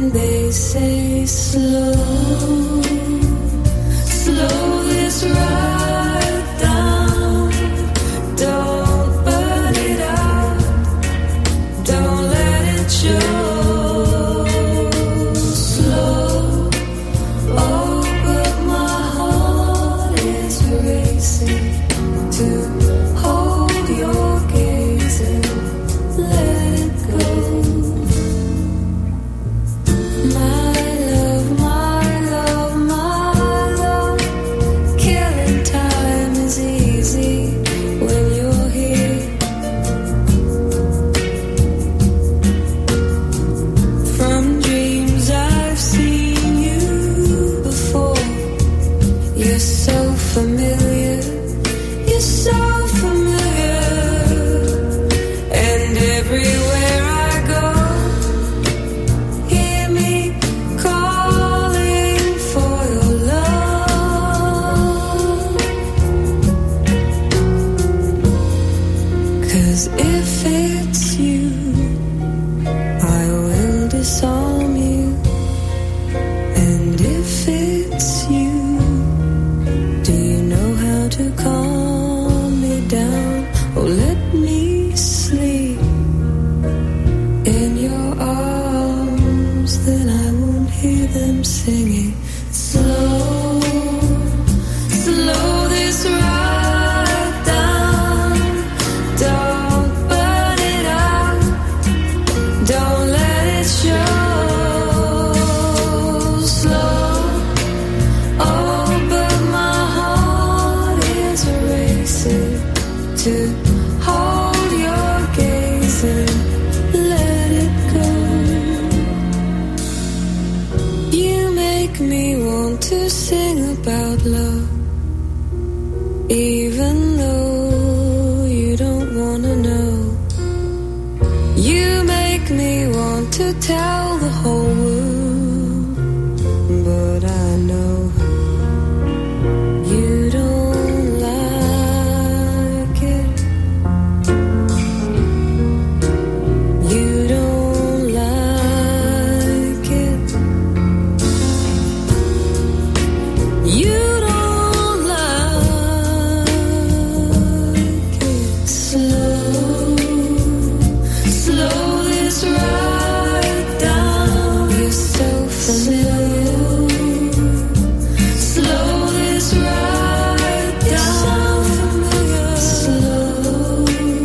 they say slow this ride down. Don't burn it out, don't let it show. Slow, oh, but my heart is racing to hold your gaze and let it go. My love, my love, my love, killing time is easy when you're here. From dreams I've seen you before. You're so familiar, you're so familiar. And everywhere I go, hear me calling for your love. 'Cause if it's you, I will disarm you. And if it's you, do you know how to calm me down? Oh, let me sleep in your arms, then I won't hear them singing. Slow, slow this ride down. Don't burn it out, don't let it show. Slow, oh, but my heart is racing to hold your gaze and let it go. You make me want to sing about love, even though you don't wanna know. You make me want to tell the whole world, but I know you don't like it. You don't like it. You don't like it. Slow, slow this ride down. You're so familiar. Slow this ride down. Slow,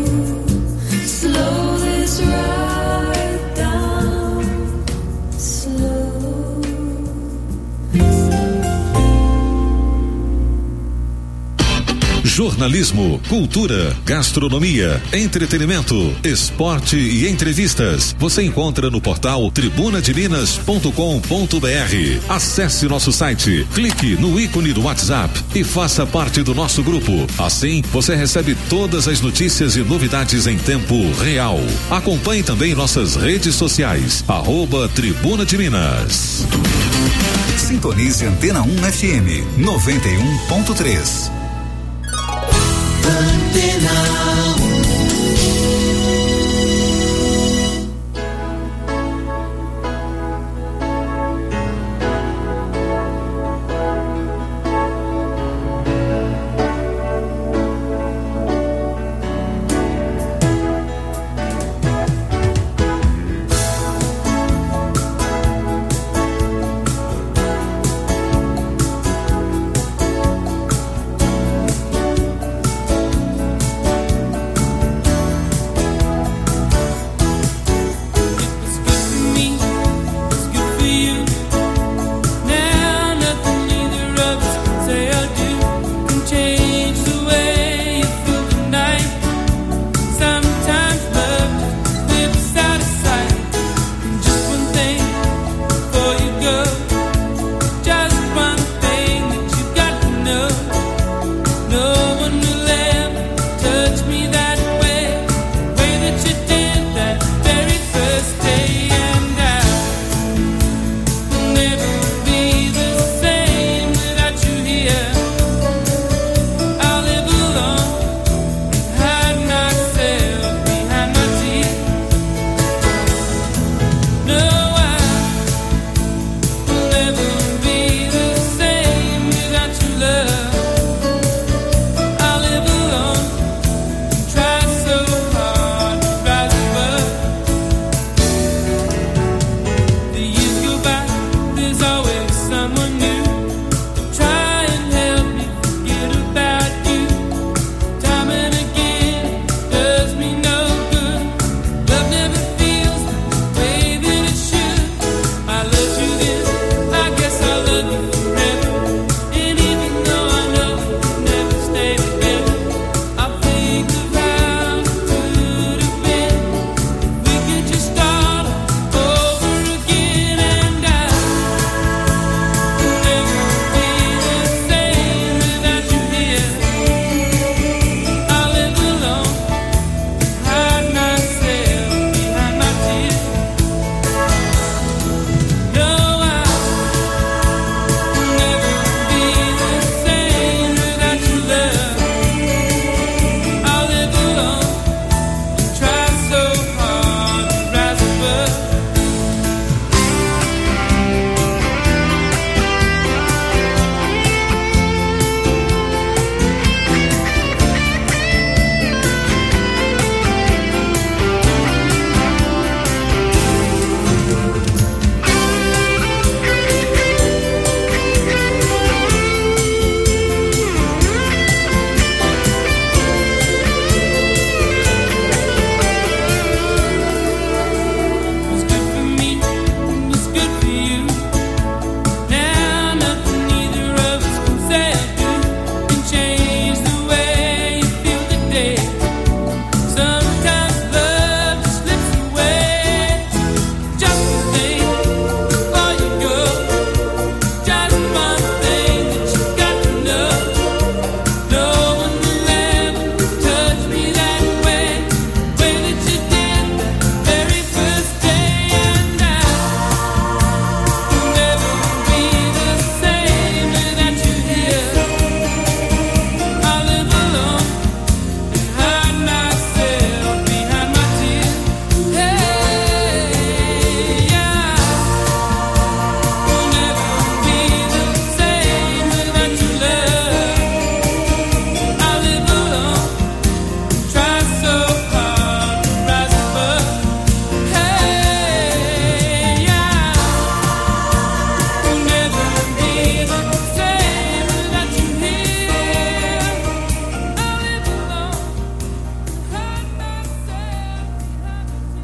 slow this ride down. Slow. Jornalismo, cultura, gastronomia, entretenimento, esporte e entrevistas. Você encontra no portal tribunademinas.com.br. Acesse nosso site, clique no ícone do WhatsApp e faça parte do nosso grupo. Assim, você recebe todas as notícias e novidades em tempo real. Acompanhe também nossas redes sociais, @Tribuna de Minas. Sintonize Antena 1 FM 91.3.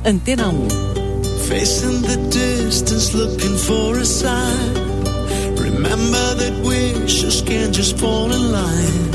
Antena 1. Facing the distance, looking for a sign. Remember that wishes can't just fall in line.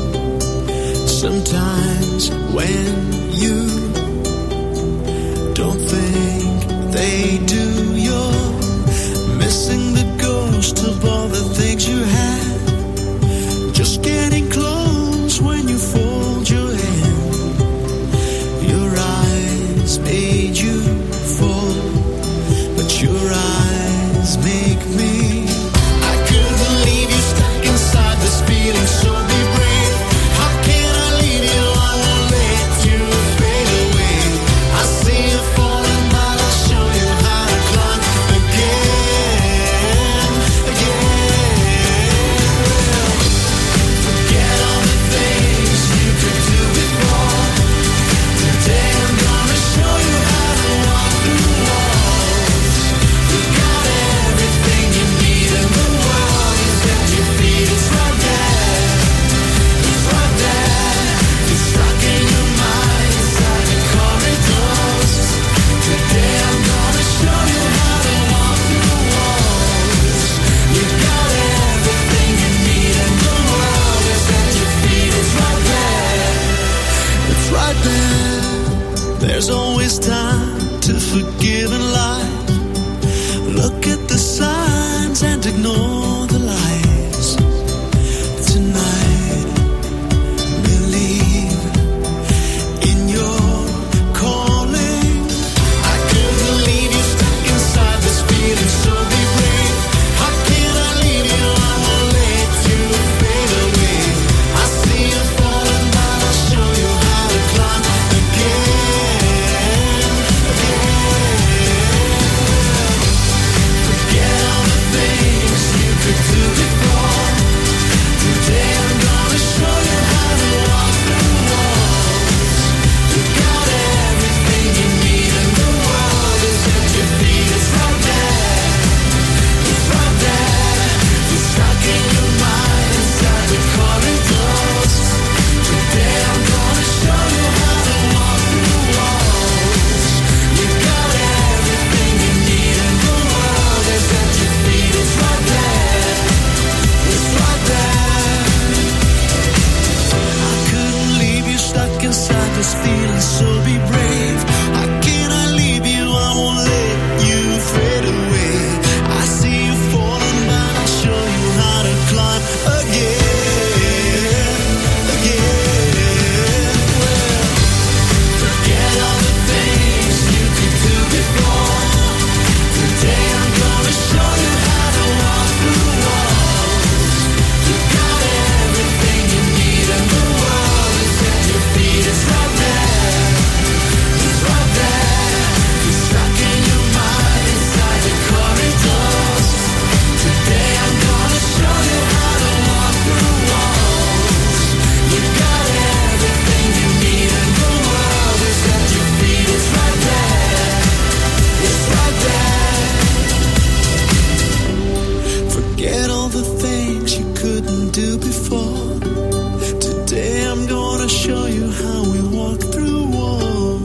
Sometimes when you don't think they do, you're missing the ghost of all the things you had. Just getting close when you fold your hand. Your eyes made you fall, but your eyes make me. I couldn't leave you stuck inside this feeling, so be brave. How can I leave you? I won't let you fade away. I see you falling, but I'll show you how to climb again, again. Forget all the things you could do before. Today I'm gonna show you how to walk through walls. You got everything you need in the world. It's at your feet, it's right there. It's right there. It's stuck in your mind, inside the corridors. Today I'm gonna show you how to walk through walls. You got everything you need in the world. It's at your feet, it's right there. It's right there. There's always time to forgive in life. Look at the signs and ignore the lies. Tonight, believe in your calling. I couldn't leave you stuck inside this feeling, so be brave. How can I leave you? I won't let you fade away. I see you falling, but I'll show you how to climb again, again. Forget all the things you could do before. Today I'm gonna show you how to walk through walls. You got everything you need in the world. It's at your feet, it's right there. It's right there. It's stuck in your mind, inside the corridors. Today I'm gonna show you how to walk through walls. You got everything you need in the world. It's at your feet, it's right there. It's right there. I couldn't leave you stuck inside this feeling, so be brave. How can I leave you? I won't let you fade away. I see you falling, but I'll show you how to climb again, again. Well, forget all the things you could do before. Today I'm gonna show you how to walk through walls. You got everything you need in the world. It's at your feet, it's right there. It's right there. It's stuck in your mind, inside the corridors. Today I'm gonna show you how to walk through walls. You got everything you need in the world. It's at your feet, it's right there. It's right there. Forget all the things you couldn't do before. Today I'm gonna show you how we walk through walls.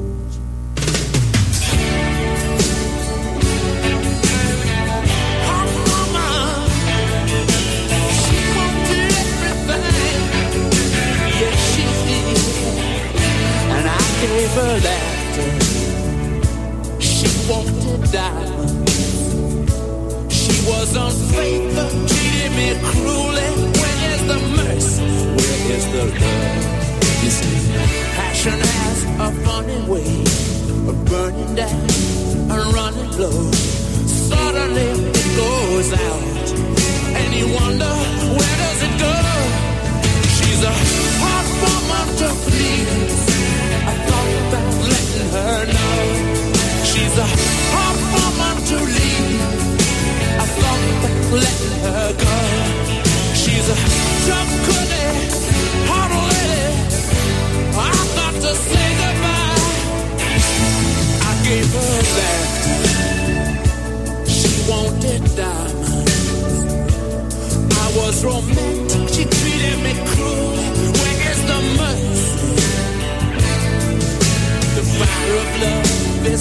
Our mama, she wanted everything. Yes, she did. And I gave her laughter. She wanted diamonds. She was unfaithful, treated me cruelly. Where is the mercy? Where is the love? You see, passion has a funny way of burning down and running low. Suddenly it goes out, and you wonder, where does it go? She's a hard woman to please. I thought about letting her know. She's a hard woman to leave. I thought about letting her go. She's a tough cookie, hard lady. I've got to say goodbye. I gave her that. She wanted diamonds. I was romantic. She treated me cruelly. Where is the mercy? The fire of love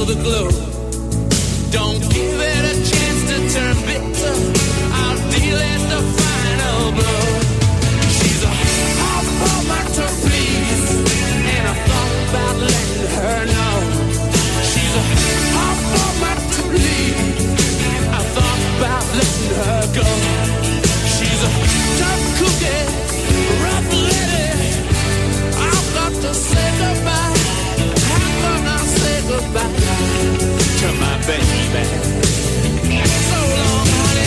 the glow. Don't give it a chance to turn bitter. I'll deal it the final blow. She's a hot woman to please, and I thought about letting her know. She's a hot woman to bleed, I thought about letting her go. She's a tough cookie, rough lady. I've got to say goodbye. How can I say goodbye to my baby? So long, honey.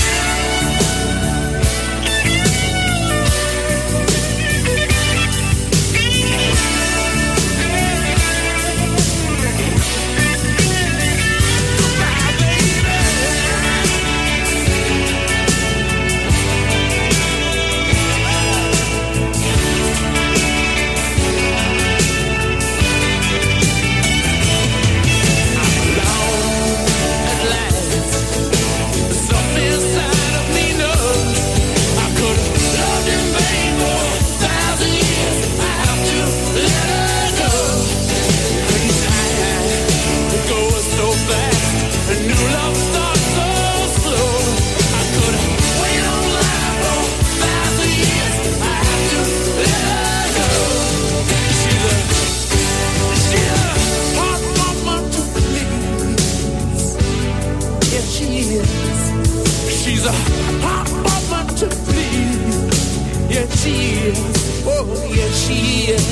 She's a hot woman to please. Yeah, she is. Oh, yeah, she is.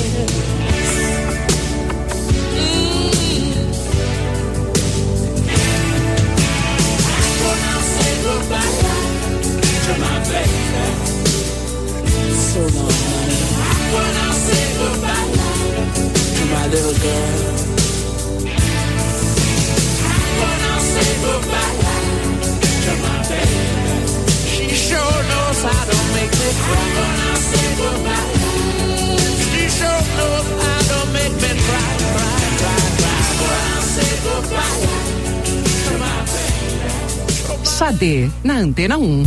When I say goodbye to my baby, so long, honey. When I say goodbye to my little girl, when I say goodbye to my baby, she sure knows how to make me cry. When I say goodbye, she sure knows how to make me cry, cry, cry, cry. When I say goodbye to my baby. Xadê, na Antena 1.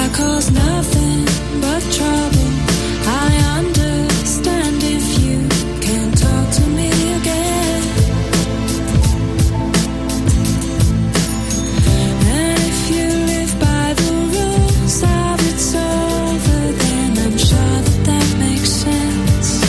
I cause nothing but trouble. I understand if you can't talk to me again. And if you live by the rules of it's over, then I'm sure that that makes sense.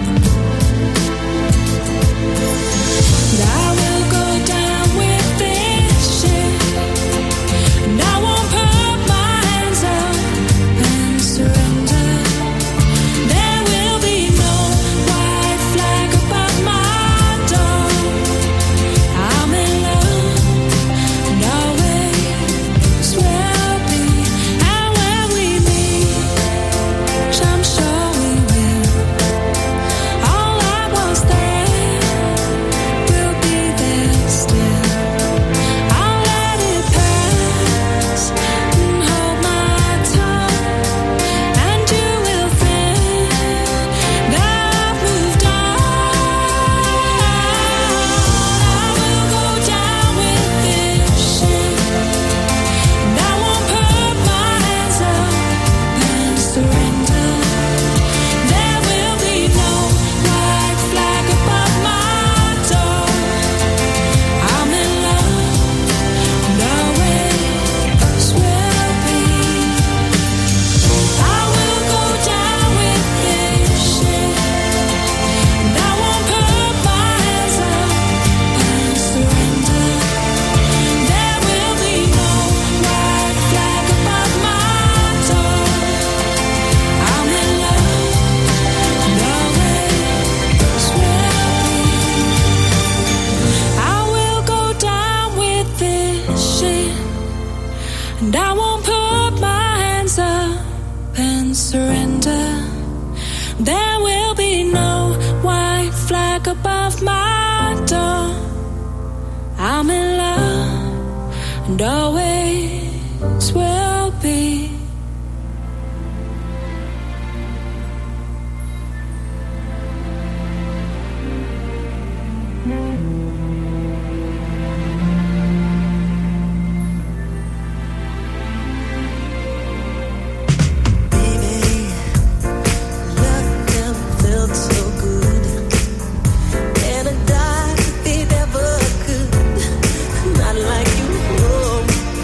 And I will go down with this shit, and I won't put my hands up and surrender. There will be no white flag above my door. I'm in love, and always will be. And when we meet, I'm sure we will. All I was there will be there still. I'll let it pass and hold my tongue, and you will think that I've moved on. I will go down with this shit, and I won't put my hands up and surrender. There will be no white flag above my door. I'm in love, and always will be. I will go down with this shit, and I won't put my hands up and surrender. There will be no white flag above my door. I'm in love, and always will be. I will go down with this shit, and I won't put my hands up and surrender. There will be no white flag above my door. I'm in love, and always will be. Felt so good, and I died if it ever could. Not like you, oh.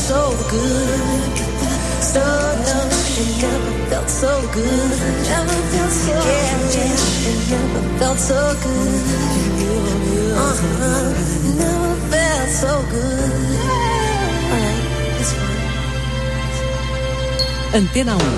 so good. So no, it never felt so good. Never felt so good. Yeah, it never felt so good. Never felt so good. Alright, that's fine. Antena 1.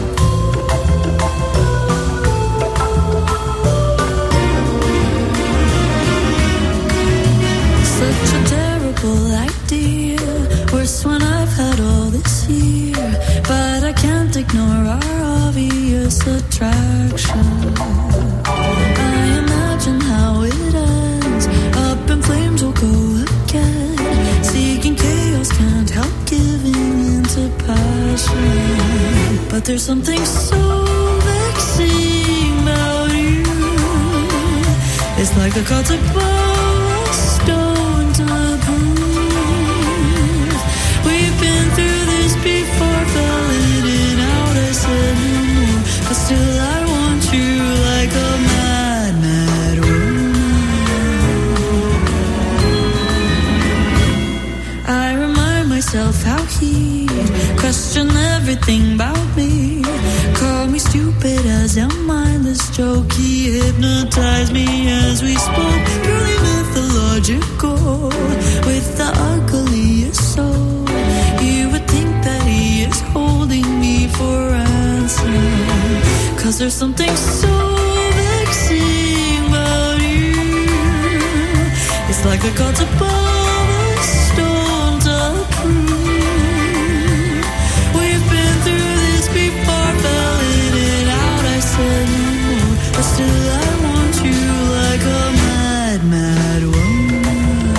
Such a terrible idea. Worse when I've had all this year. But I can't ignore our obvious attraction. I imagine how it ends. Up in flames we'll go again. Seeking chaos, can't help giving into passion. But there's something so vexing about you. It's like the call to bow, stone to prove. We've been through this before, fell in and out, I said no more. But still I want you like a mad, mad woman. I remind myself how he questioned everything about me. Call me stupid as a mindless joke. He hypnotized me as we spoke. Purely mythological, with the ugliest soul. You would think that he is holding me for ransom. 'Cause there's something so vexing about you. It's like a god's above a stone to prove. We've been through this before, fell in and out, I said no more. But still I want you like a mad, mad woman.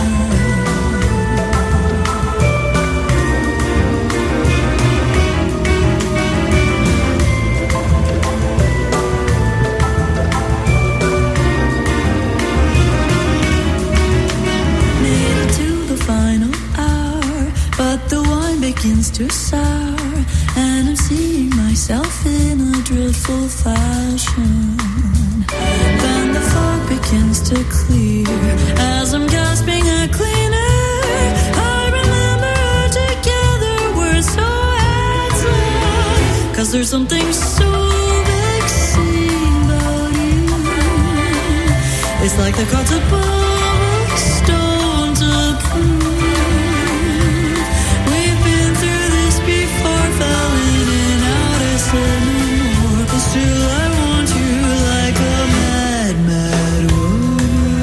Made it to the final hour, but the wine begins to sour, and I'm seeing myself in a dreadful fashion. Then the fog begins to clear as I'm gasping at clean air. I remember together we're so handsome. 'Cause there's something so vexing about you. It's like the call to bow, stone to prove. We've been through this before, fell in and out, I said no more. But still I want you like a mad, mad woman.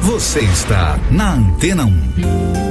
Você está na Antena 1.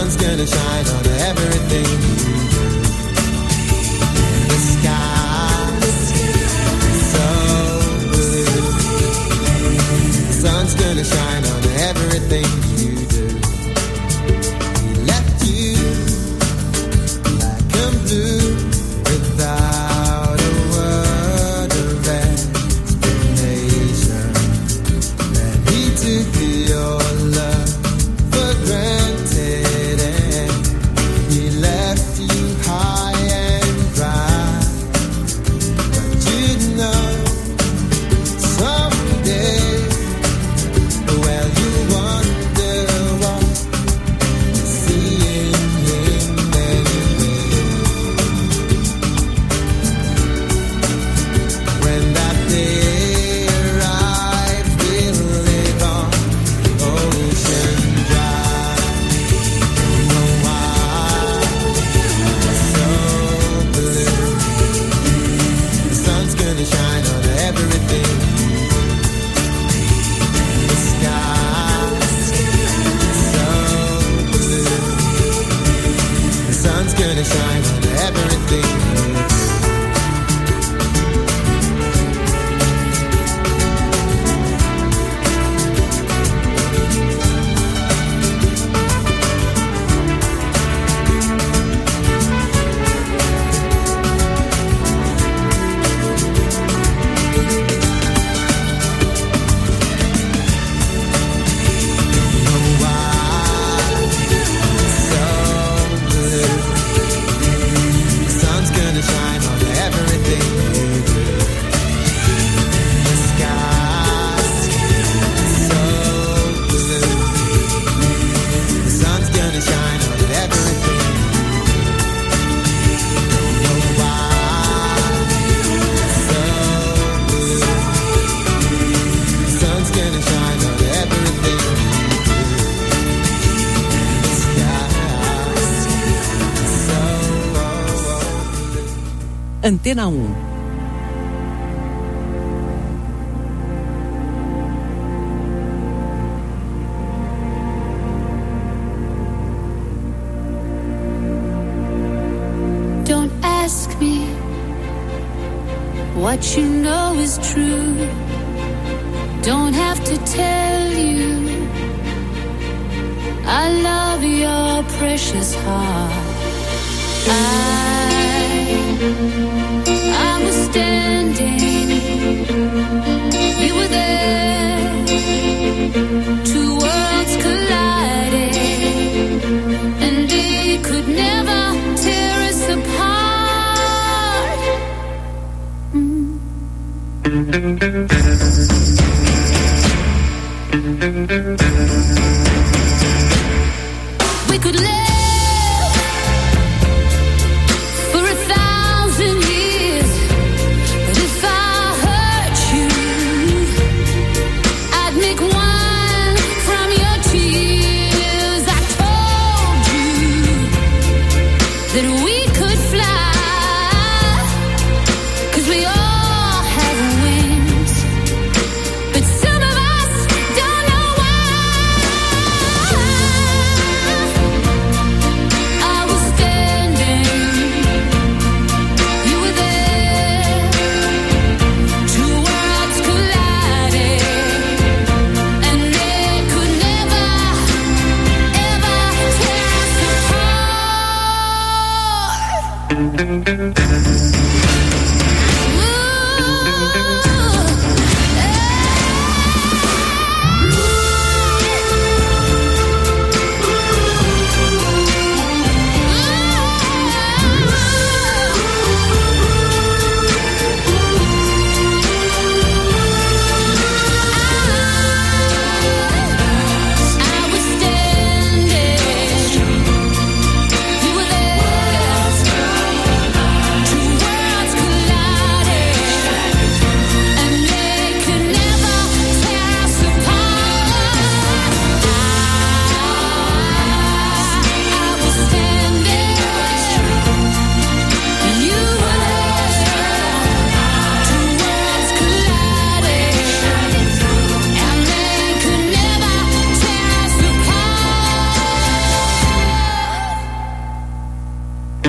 sun's gonna shine on everything you do. The sky's so blue. The sun's gonna shine on everything you do. He left you black and blue without a word of explanation. Then he took your love for granted and he left you high and dry. But you know someday, well, you wonder what you see in him anyway. When that day arrives, we'll live on Ocean Drive. No eyes so blue. The sun's gonna shine on everything. The sky's so blue. The sun's gonna shine on everything. Antena 1. Don't ask me what you know is true. Don't have to tell you I love your precious heart. I was standing, we were there, two worlds collided, and they could never tear us apart. We could live for 1,000 years, but if I hurt you, I'd make wine from your tears. I told you that we could fly, 'cause we all have wings, but some of us don't know why. I was standing, you were there, two worlds collided, and they could never, ever tear us apart. I was standing, you were there, two worlds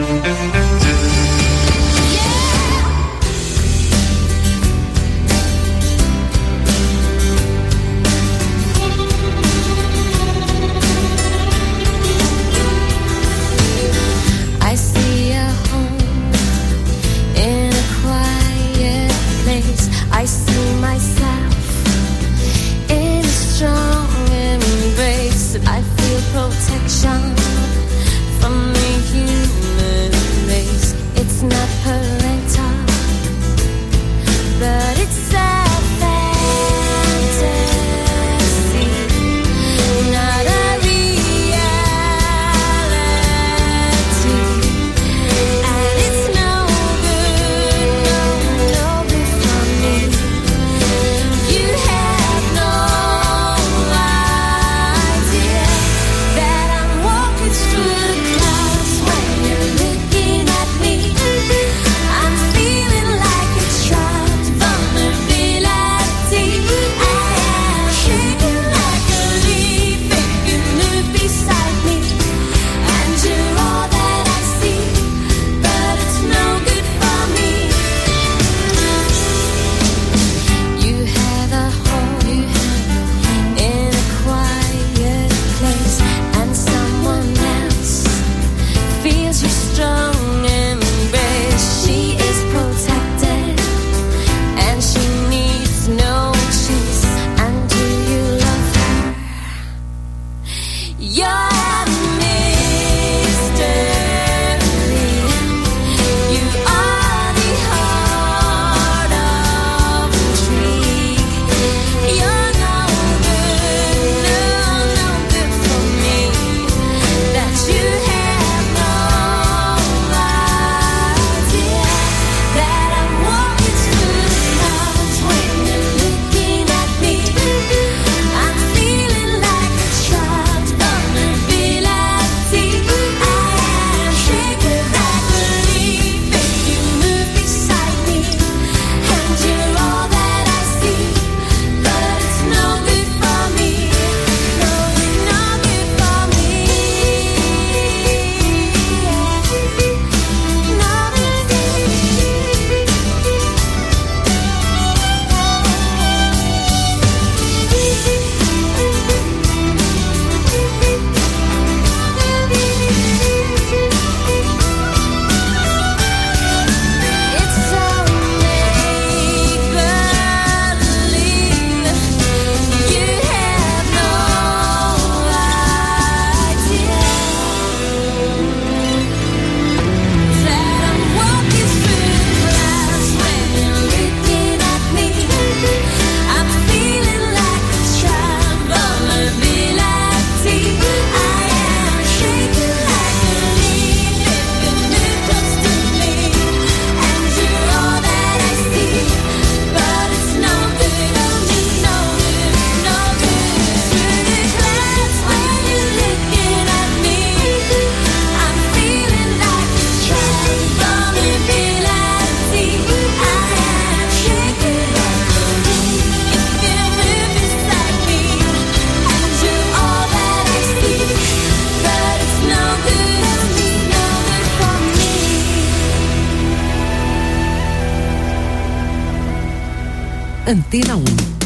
Antena 1.